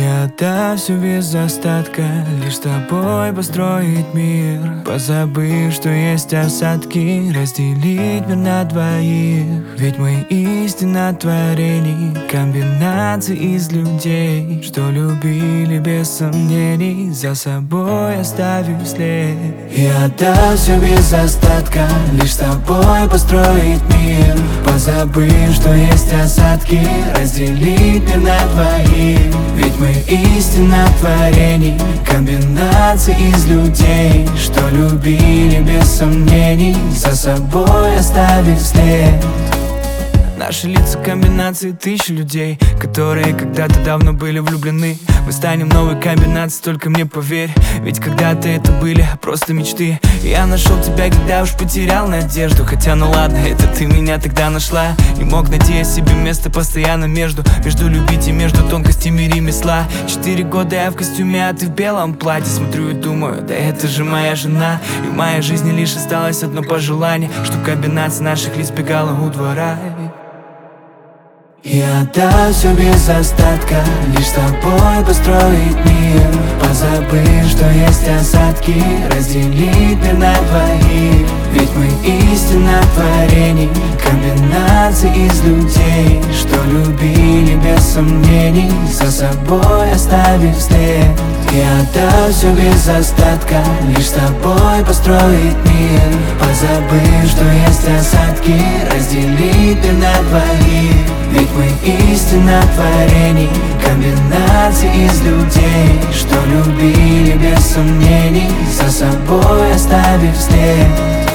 Я отдам все без остатка, лишь с тобой построить мир, позабыв, что есть осадки, разделить мир на двоих. Ведь мы истина творений, комбинации из людей, что любили без сомнений, за собой оставив след. Я отдам все без остатка, лишь с тобой построить мир, позабыв, что есть осадки, разделить мир на двоих. Ведь мы истина творений, комбинации из людей, что любили без сомнений, за собой оставив след. Наши лица комбинации тысяч людей, которые когда-то давно были влюблены. Мы станем новой комбинацией, только мне поверь, ведь когда-то это были просто мечты. Я нашел тебя, когда уж потерял надежду, хотя ну ладно, это ты меня тогда нашла. Не мог найти я себе место постоянно между любить и между тонкостями ремесла. 4 года я в костюме, а ты в белом платье. Смотрю и думаю, да это же моя жена. И в моей жизни лишь осталось одно пожелание, чтоб комбинация наших лиц бегала у двора. Я отдам все без остатка, лишь с тобой построить мир, позабыв, что есть осадки, разделить мир на двоих. Ведь мы истина творений, комбинации из людей, что любили без сомнений, за собой оставив след. Я отдам все без остатка, лишь с тобой построить мир, позабыв, что есть осадки, разделить мир на двоих. Ведь мы истина творений, комбинации из людей, что любили без сомнений, за собой оставив след.